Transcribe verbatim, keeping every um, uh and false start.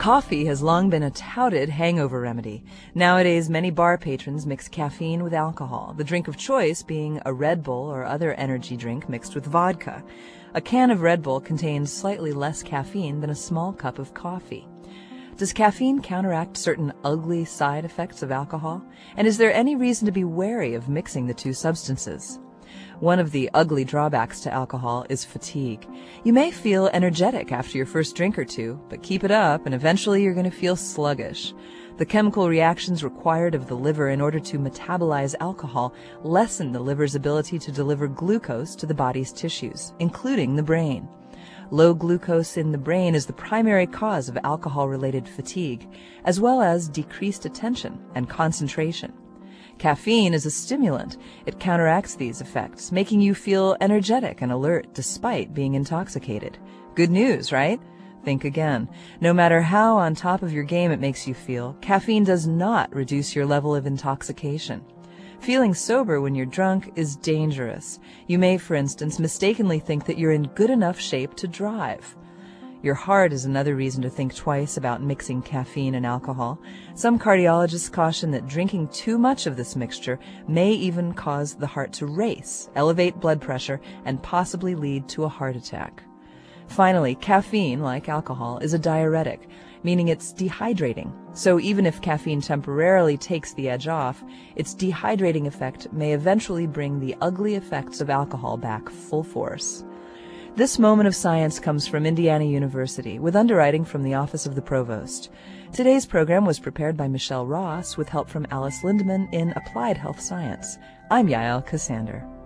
Coffee has long been a touted hangover remedy. Nowadays, many bar patrons mix caffeine with alcohol, the drink of choice being a Red Bull or other energy drink mixed with vodka. A can of Red Bull contains slightly less caffeine than a small cup of coffee. Does caffeine counteract certain ugly side effects of alcohol? And is there any reason to be wary of mixing the two substances? One of the ugly drawbacks to alcohol is fatigue. You may feel energetic after your first drink or two, but keep it up and eventually you're going to feel sluggish. The chemical reactions required of the liver in order to metabolize alcohol lessen the liver's ability to deliver glucose to the body's tissues, including the brain. Low glucose in the brain is the primary cause of alcohol-related fatigue, as well as decreased attention and concentration. Caffeine is a stimulant. It counteracts these effects, making you feel energetic and alert despite being intoxicated. Good news, right? Think again. No matter how on top of your game it makes you feel, caffeine does not reduce your level of intoxication. Feeling sober when you're drunk is dangerous. You may, for instance, mistakenly think that you're in good enough shape to drive. Your heart is another reason to think twice about mixing caffeine and alcohol. Some cardiologists caution that drinking too much of this mixture may even cause the heart to race, elevate blood pressure, and possibly lead to a heart attack. Finally, caffeine, like alcohol, is a diuretic, meaning it's dehydrating. So even if caffeine temporarily takes the edge off, its dehydrating effect may eventually bring the ugly effects of alcohol back full force. This moment of science comes from Indiana University, with underwriting from the Office of the Provost. Today's program was prepared by Michelle Ross, with help from Alice Lindemann in Applied Health Science. I'm Yael Cassander.